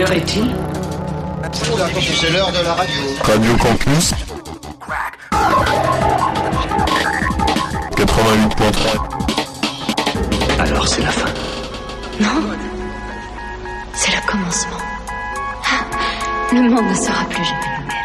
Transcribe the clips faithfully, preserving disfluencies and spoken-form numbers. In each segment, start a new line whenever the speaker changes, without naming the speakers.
heure est-il?
C'est l'heure de la radio.
Radio Campus quatre-vingt-huit point trois.
Alors c'est la fin.
Non, c'est le commencement. Ah, le monde ne sera plus jamais le même.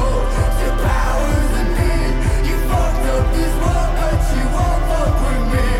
This world, but you won't fuck with me.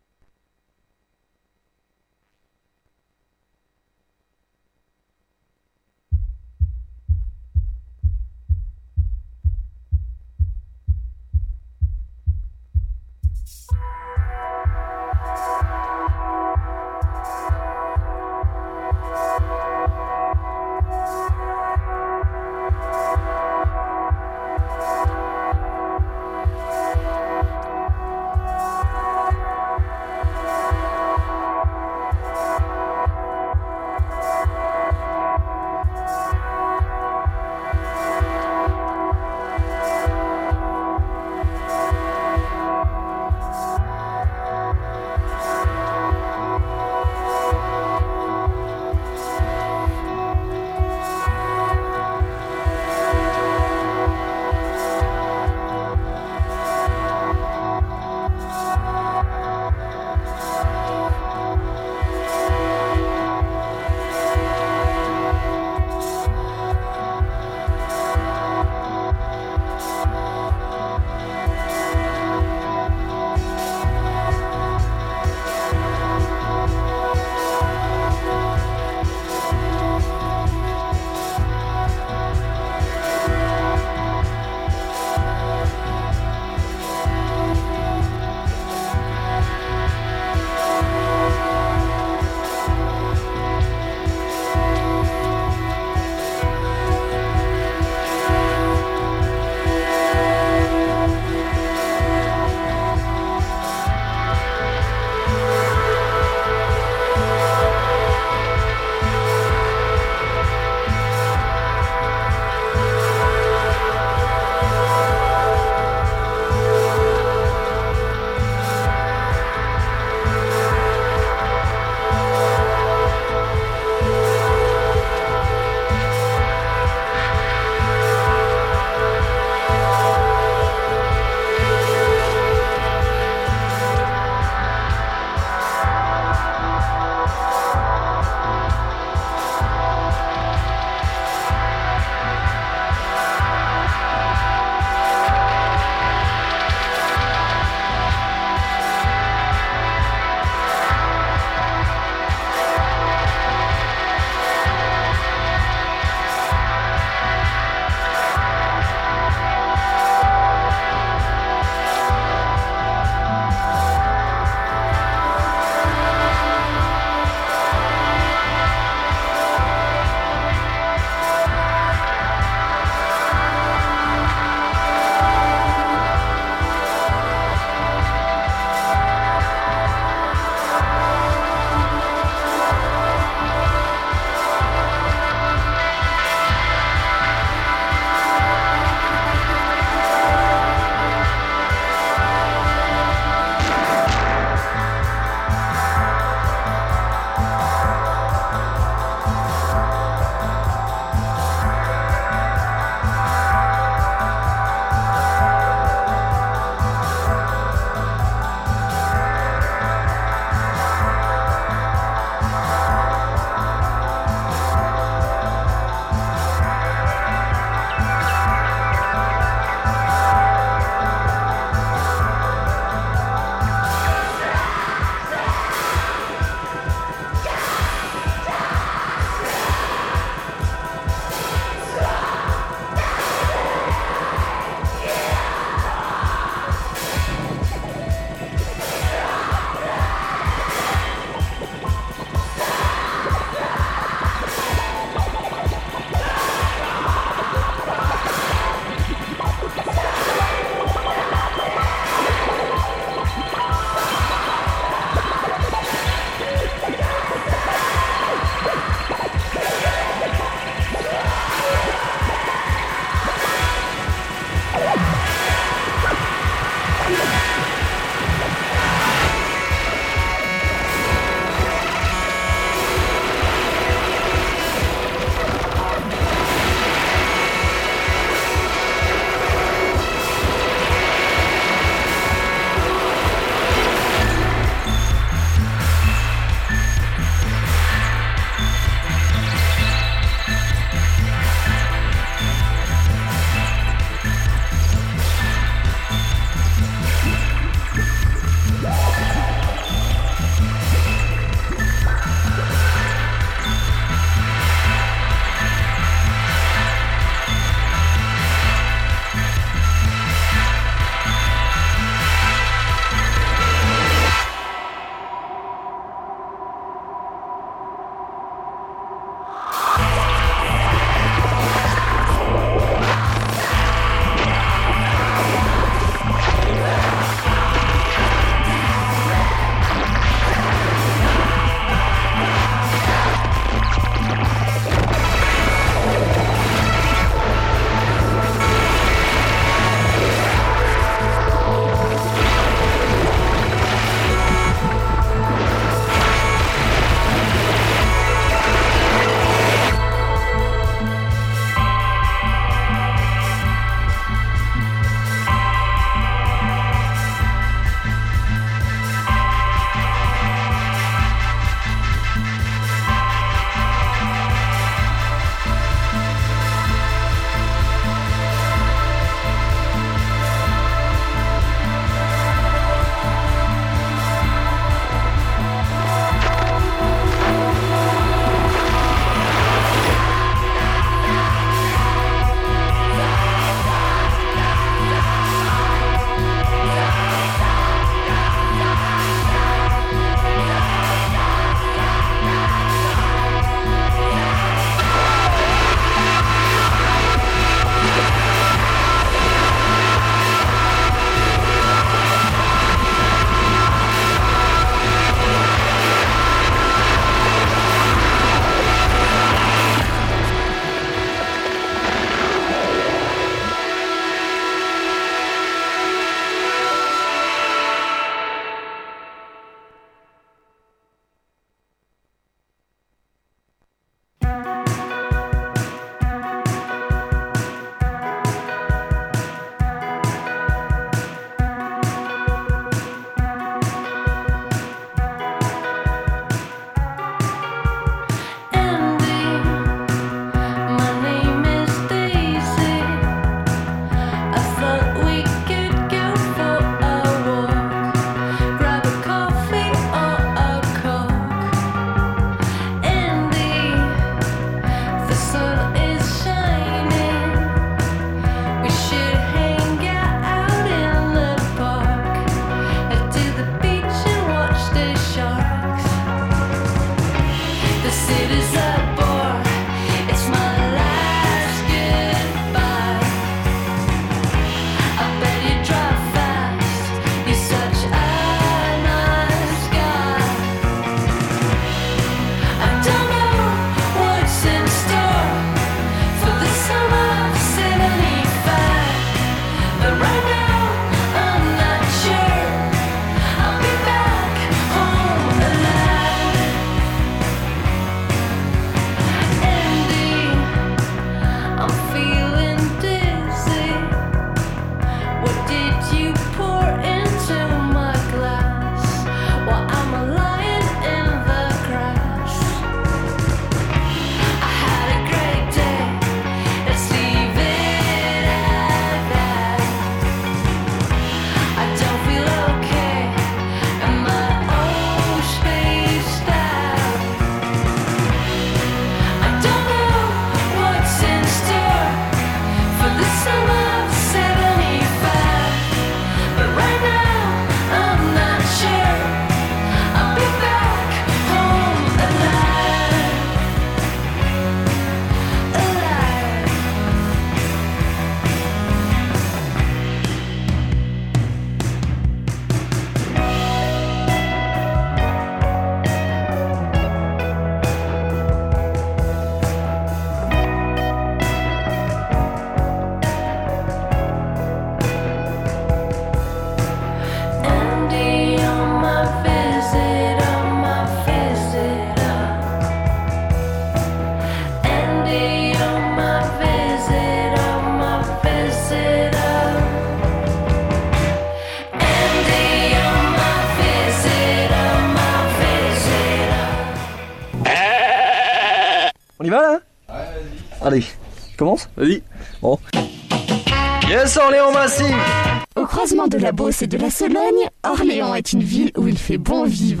y va là? Ouais, vas-y. Allez, je commence? Vas-y. Bon. Yes, Orléans Massif.
Au croisement de la Beauce et de la Sologne, Orléans est une ville où il fait bon vivre.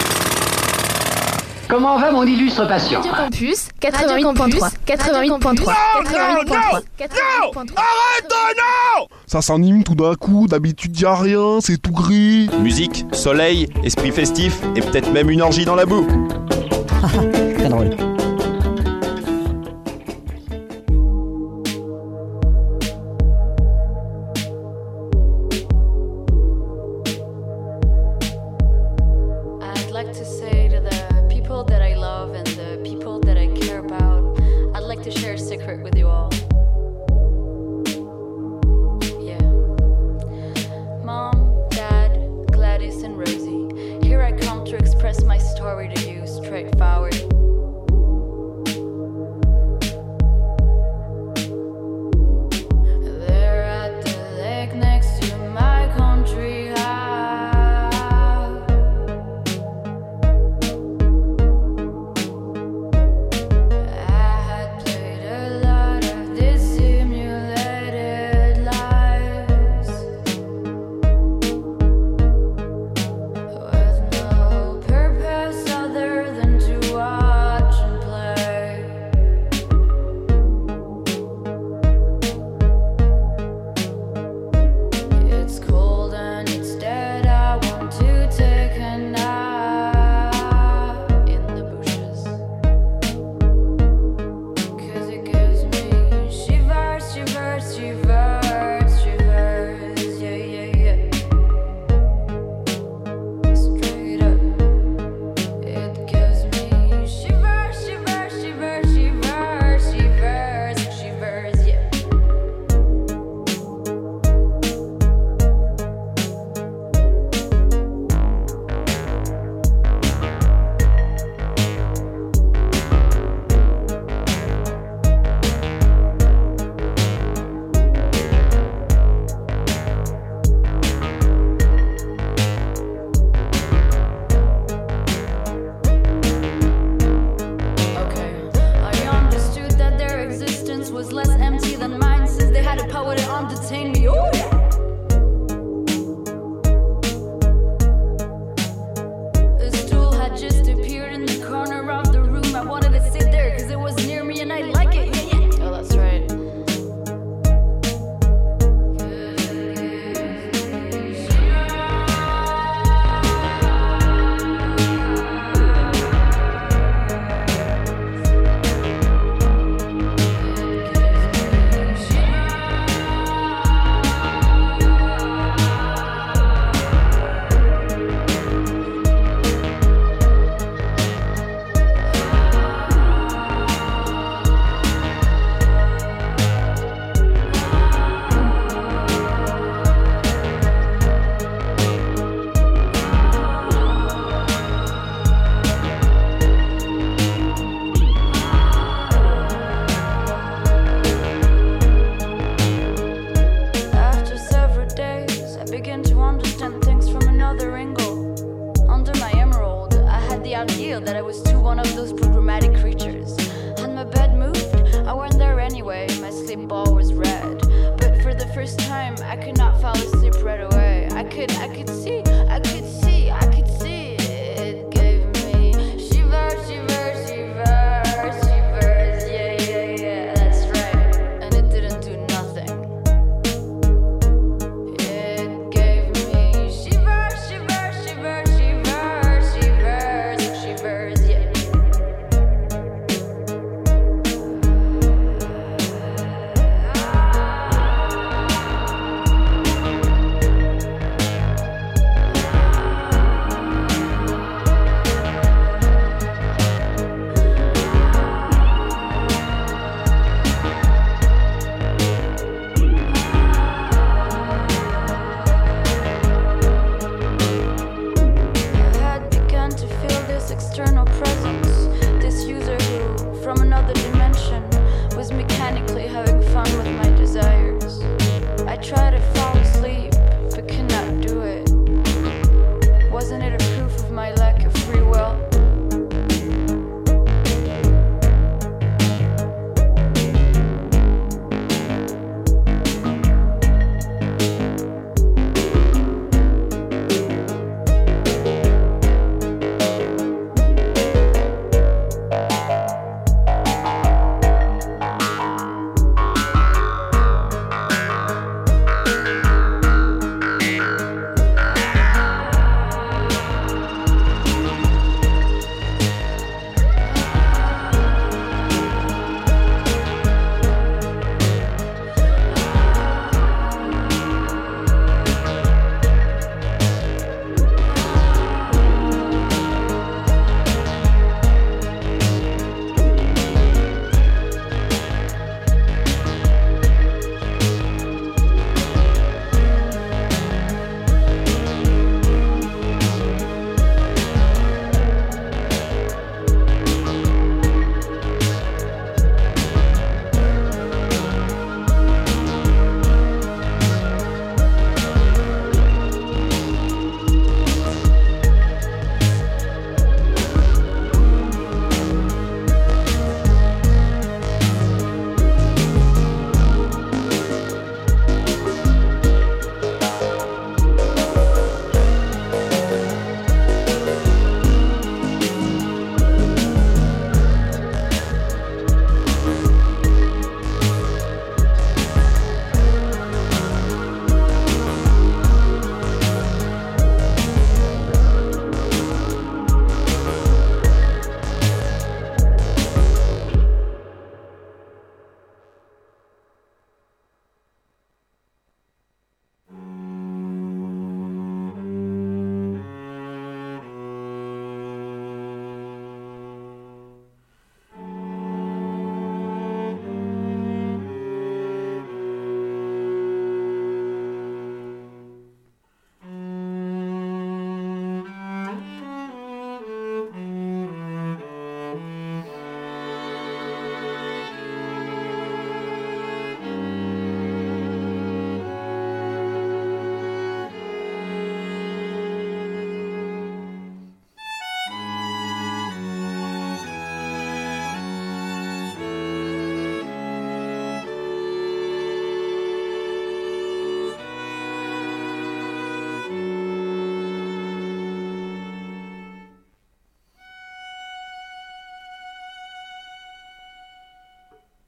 Comment va mon illustre patient?
Radio Campus quatre-vingt-huit point trois. quatre-vingt-huit point trois. quatre-vingt-huit point trois. quatre-vingt-huit point trois.
Arrête, non! Ça s'anime tout d'un coup, d'habitude y a rien, c'est tout gris.
Musique, soleil, esprit festif et peut-être même une orgie dans la boue.
Très drôle.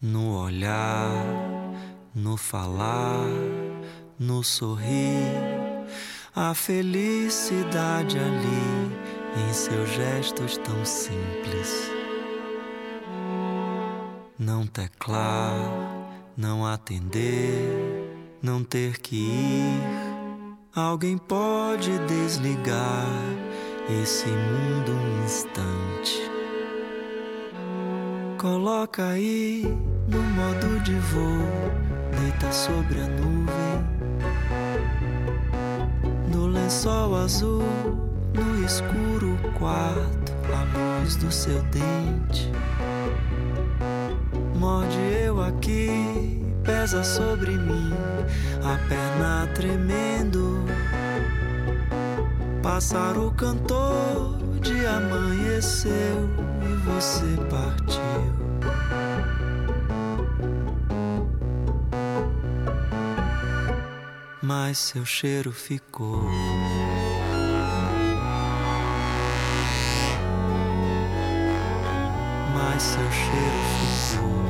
No olhar, no falar, no sorrir, a felicidade ali em seus gestos tão simples. Não teclar, não atender, não ter que ir. Alguém pode desligar esse mundo um instante. Coloca aí no modo de voo, deita sobre a nuvem, no lençol azul, no escuro quarto, a luz do seu dente. Morde eu aqui, pesa sobre mim, a perna tremendo. Pássaro cantor, o dia amanheceu e você partiu. Mas seu cheiro ficou. Mas seu cheiro ficou.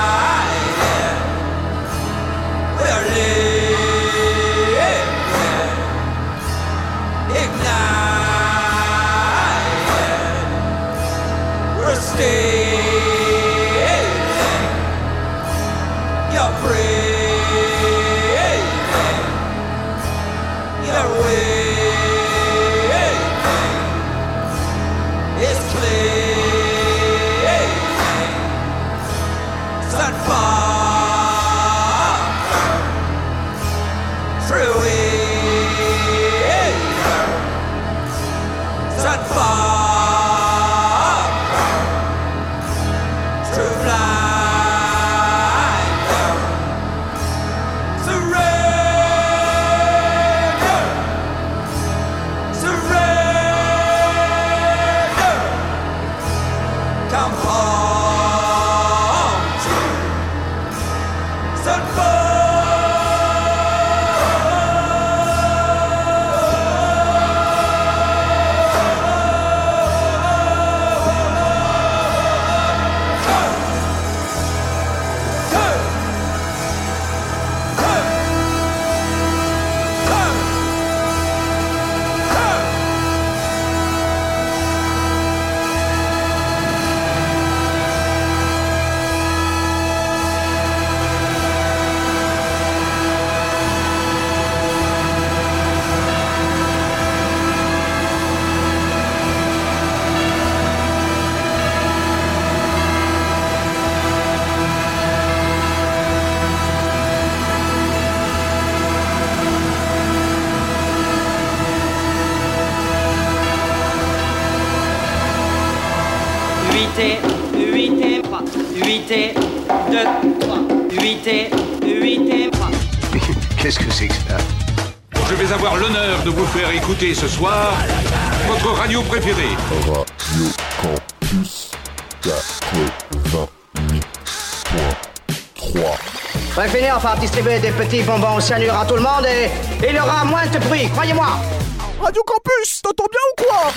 We are living huit et huit et trois, huit et deux, trois, huit et huit et trois.
Qu'est-ce que c'est que ça?
Je vais avoir l'honneur de vous faire écouter ce soir votre radio préférée.
Radio Campus quatre-vingt-huit point trois.
Bref, finir par distribuer des petits bonbons au cyanure à tout le monde et il y aura moins de bruit, croyez-moi.
Radio Campus, t'entends bien ou quoi?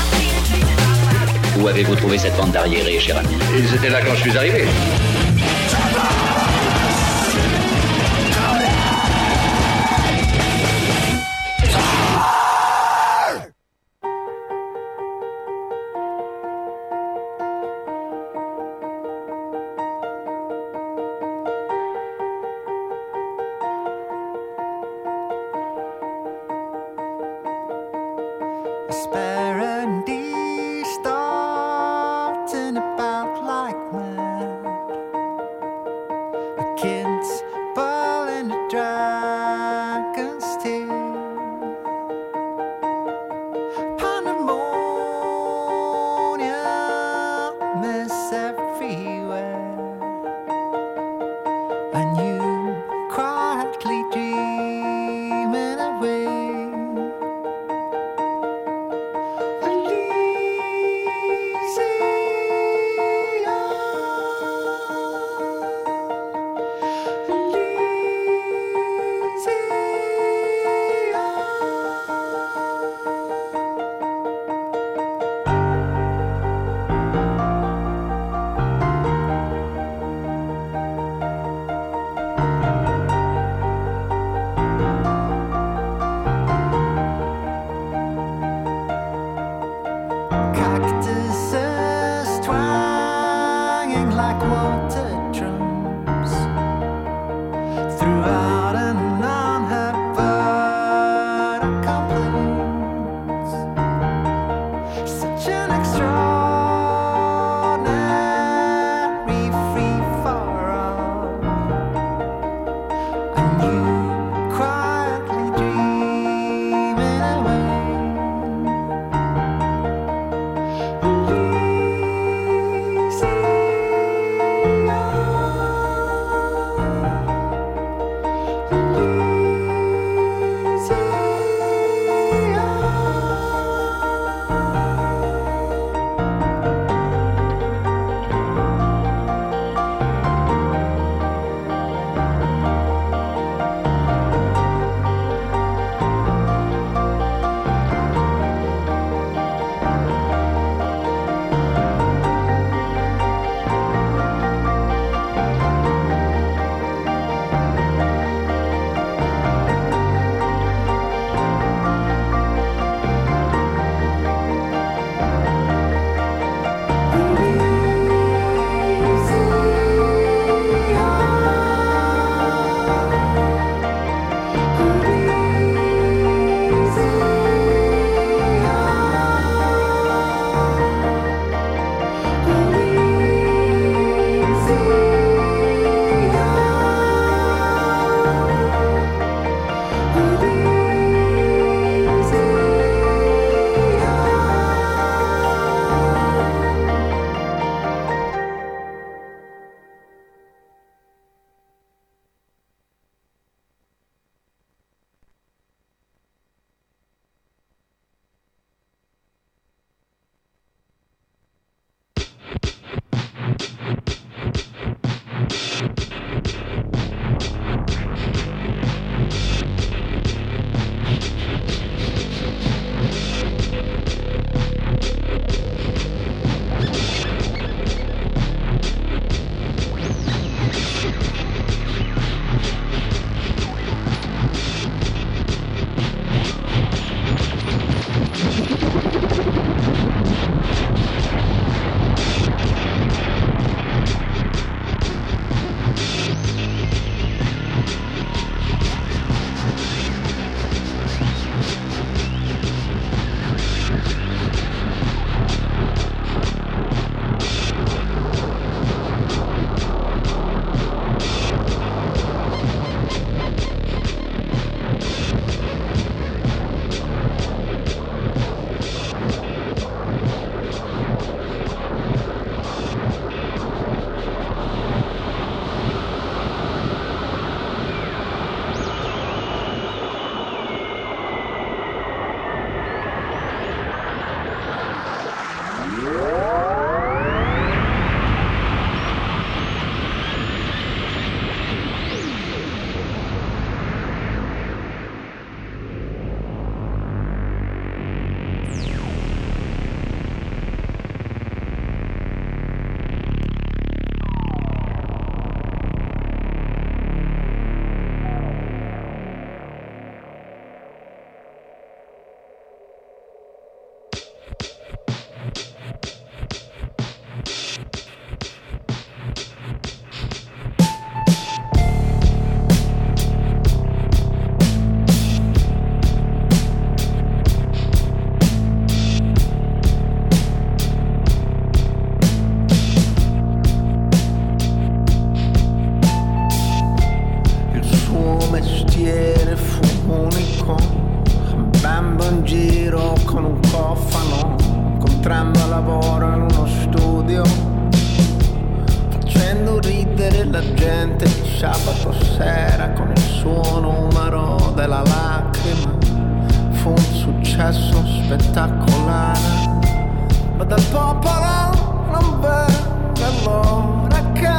Où avez-vous trouvé cette bande d'arriérés, cher ami?
Ils étaient là quand je suis arrivé.
No.
c'era gente di sabato sera con il suo numero della lacrima. Fu un successo spettacolare, ma dal popolo non vede l'ora che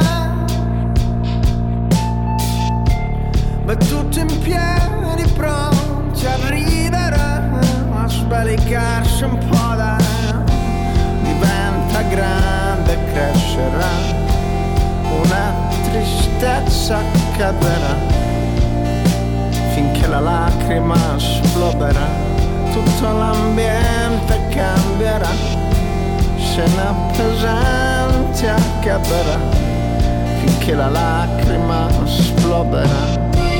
ma tutti in piedi pronti a ridere, a sbalicarsi un po' d'aria. Diventa grande, crescerà, una tristezza cadrà, finché la lacrima esploderà, tutto l'ambiente cambierà, scena pesante accadrà, finché la lacrima esploderà.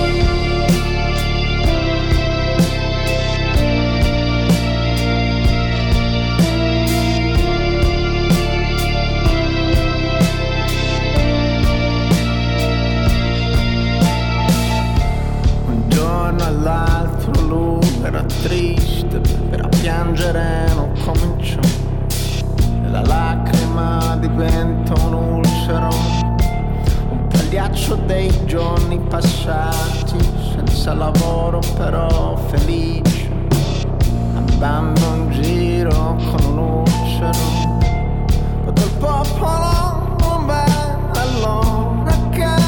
All'altro lui era triste, era piangere non cominciò, e la lacrima diventa un ulcero, un pagliaccio dei giorni passati, senza lavoro però felice, andando in giro con un ulcero, tutto il popolo non vede allora che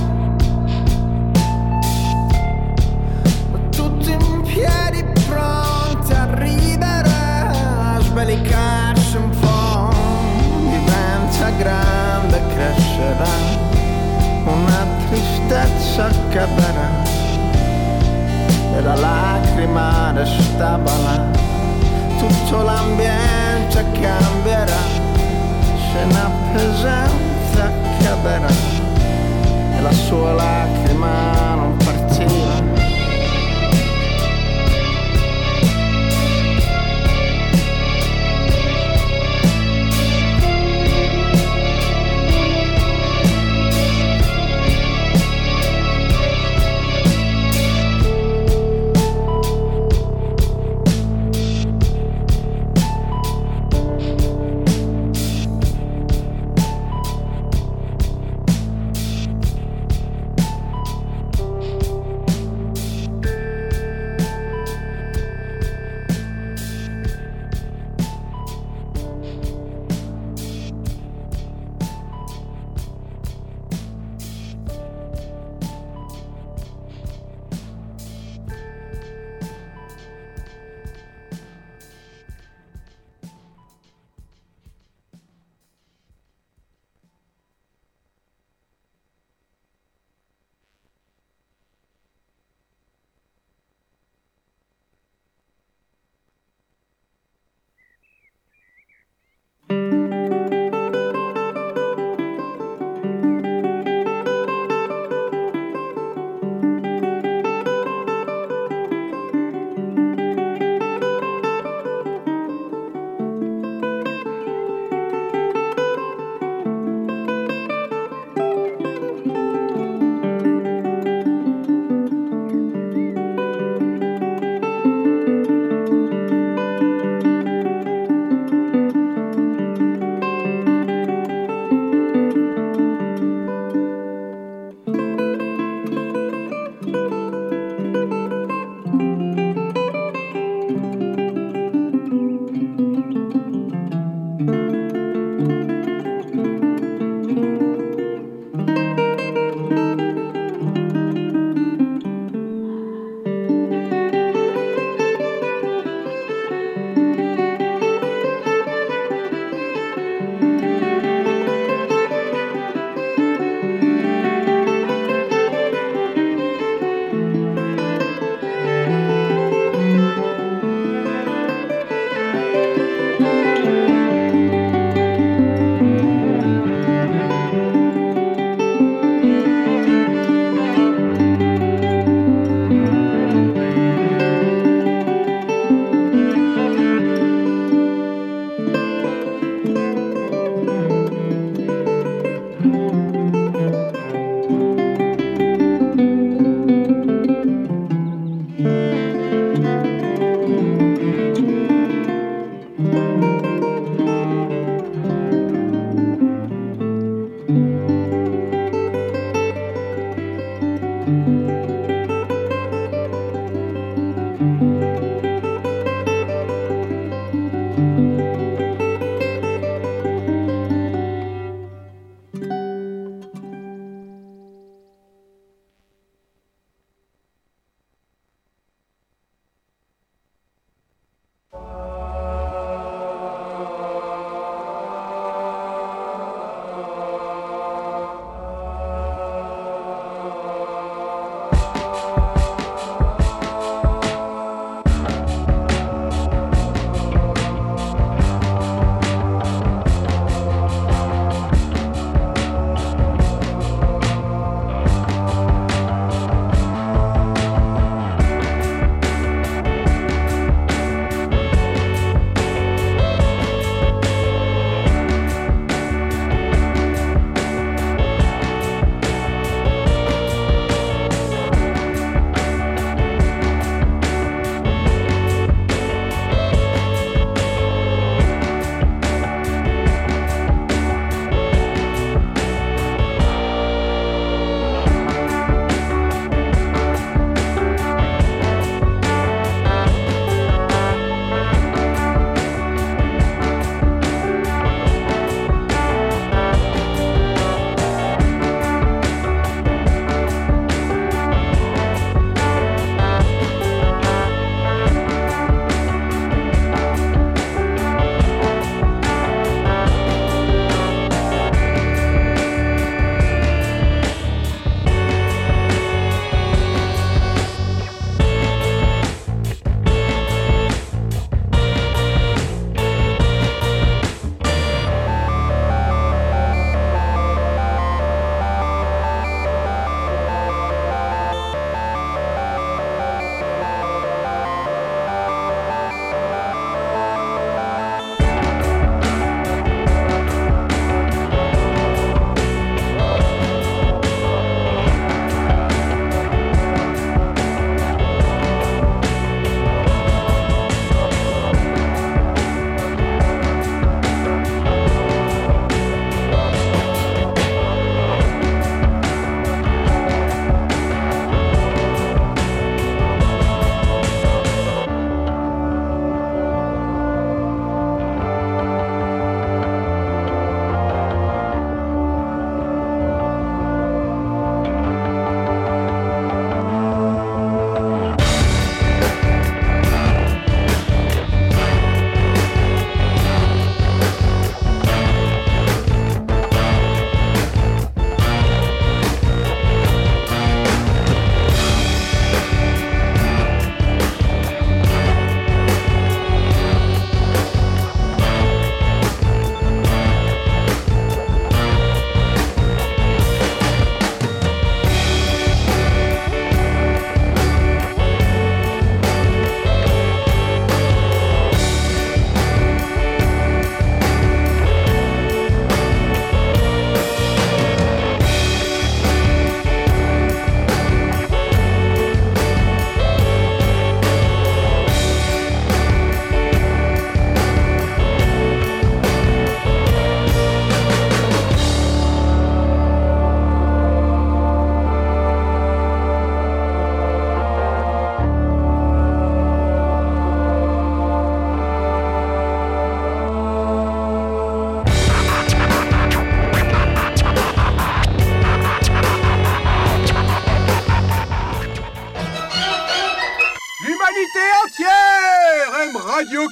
piedi pronti a ridere, a sbalicarsi un po', diventa grande, crescerà, una tristezza cadrà, e la lacrima restava là, tutto l'ambiente cambierà, scena pesante cadrà, e la sua lacrima non partirà.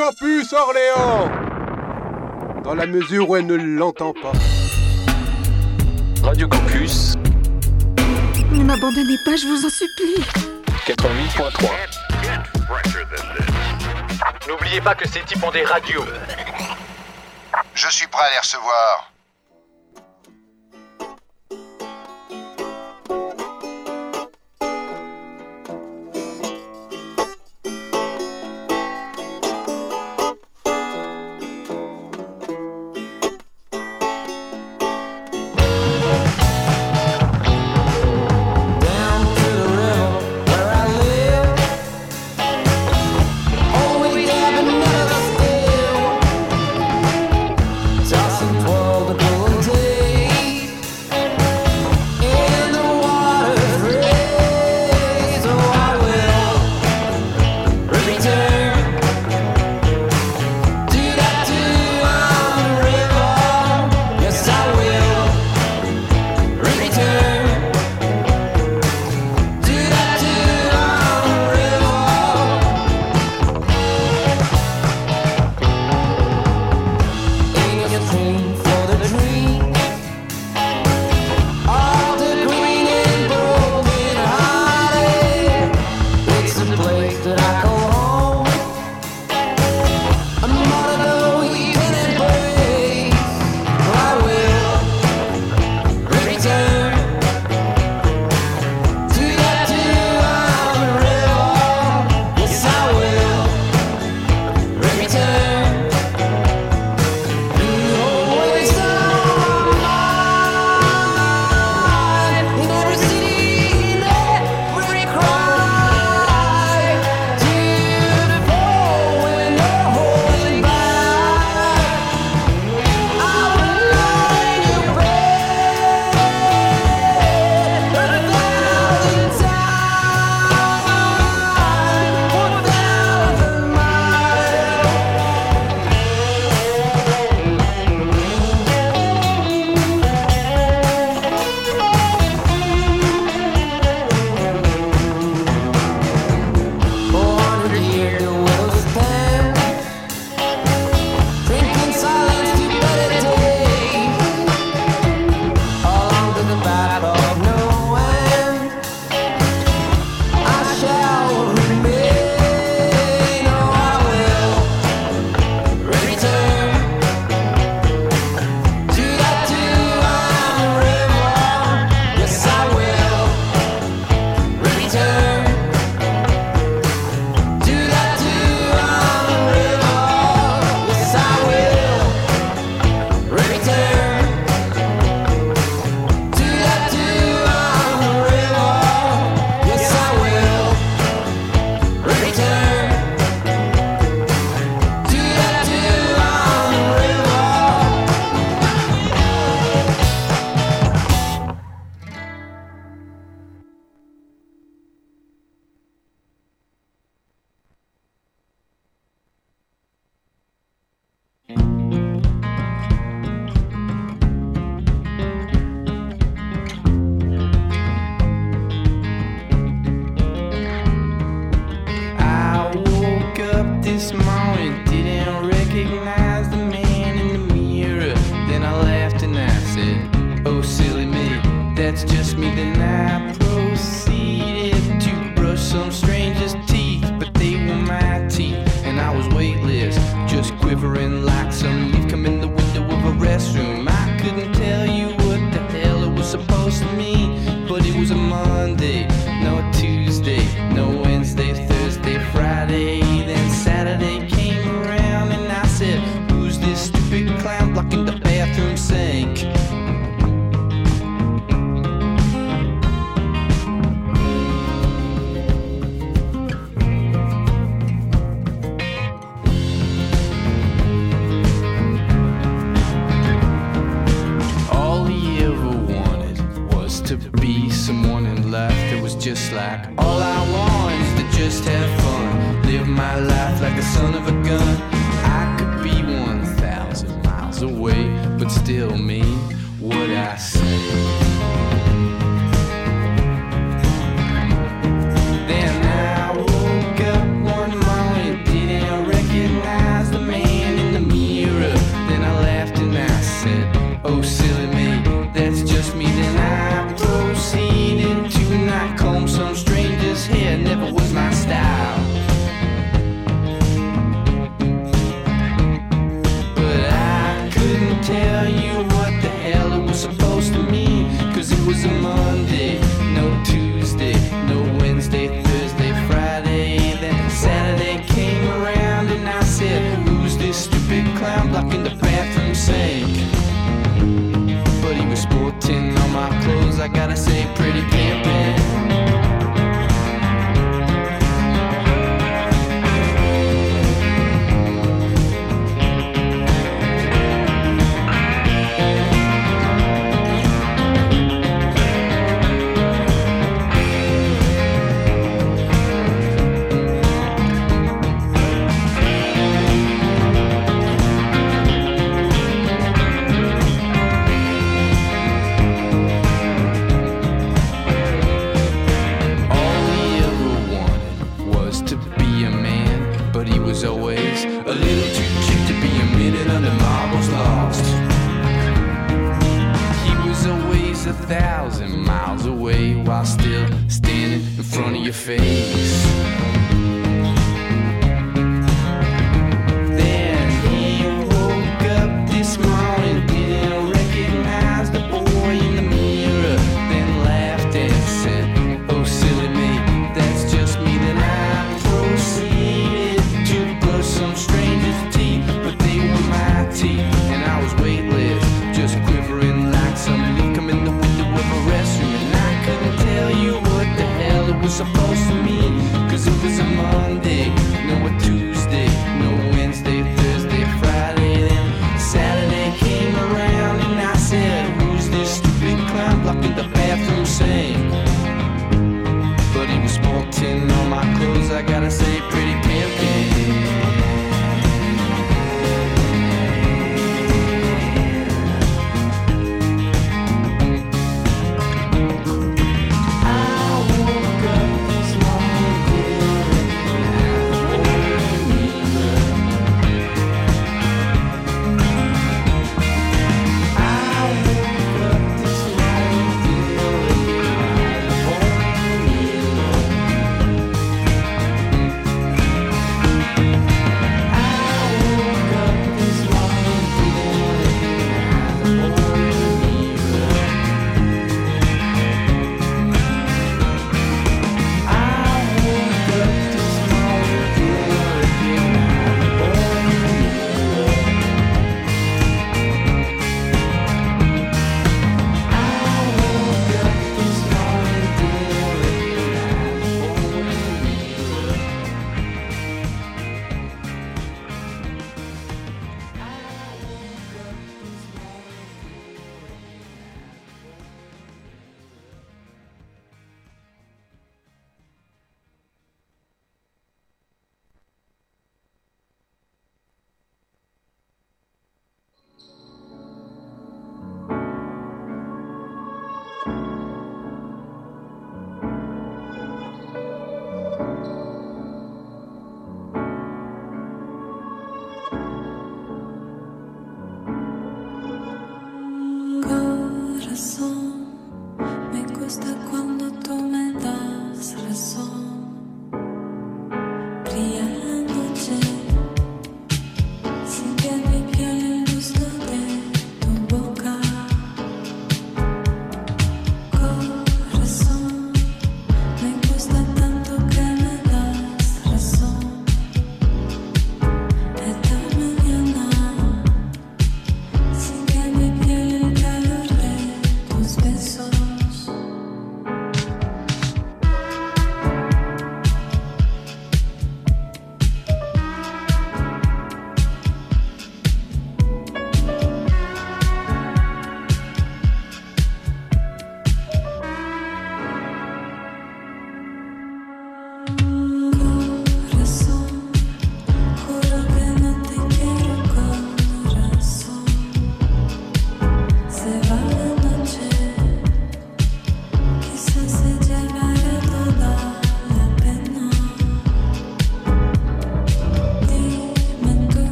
Campus Orléans, dans la mesure où elle ne l'entend pas.
Radio Campus.
Ne m'abandonnez pas, je vous en supplie.
quatre-vingt-huit point trois.
N'oubliez pas que ces types ont des radios.
Je suis prêt à les recevoir.
Then I woke up one morning, didn't recognize
just me, then I proceeded to not comb some stranger's hair. Never was my style. But I couldn't tell you what the hell it was supposed to mean, cause it was a Monday, no Tuesday, no Wednesday, Thursday, Friday. Then Saturday came around and I said, who's this stupid clown blocking the bathroom sink? But he was sporting all my clothes, I gotta say, pretty pimpin'. Always a little too cute to be a minute under marbles lost. He was always a thousand miles away while still standing in front of your face. Then he woke up this morning, didn't recognize the boy in the mirror, then laughed and said, oh silly me, that's just me. Then I proceeded some stranger's teeth, but they were my teeth, and I was weightless, just quivering like some leaf coming the window of a restroom. And I couldn't tell you what the hell it was supposed to mean, cause it was a Monday, no a Tuesday, no Wednesday, Thursday, Friday. Then Saturday came around and I said, who's this stupid clown blocking the bathroom sink? But he was sporting all my clothes, I gotta say, pretty pimpin'.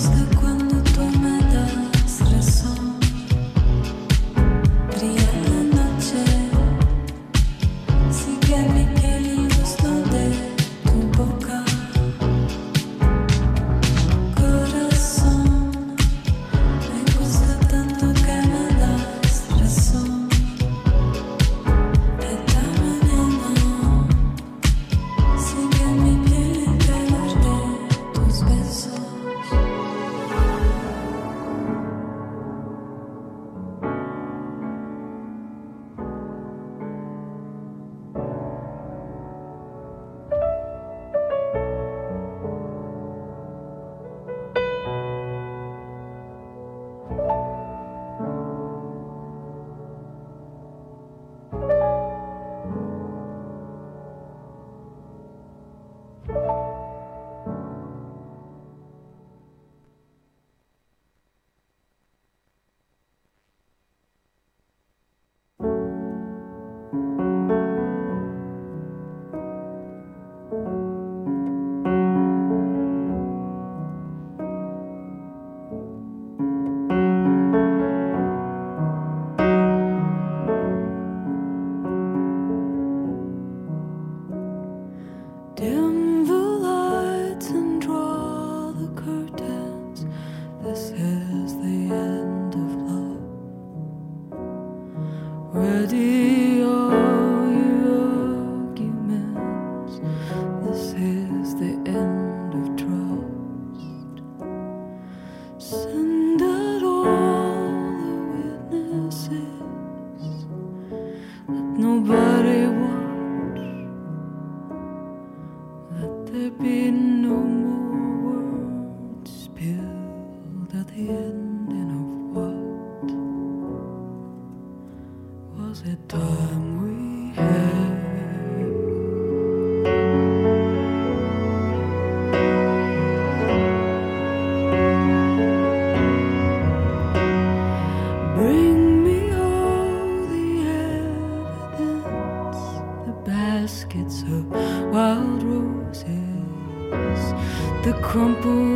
Crumpled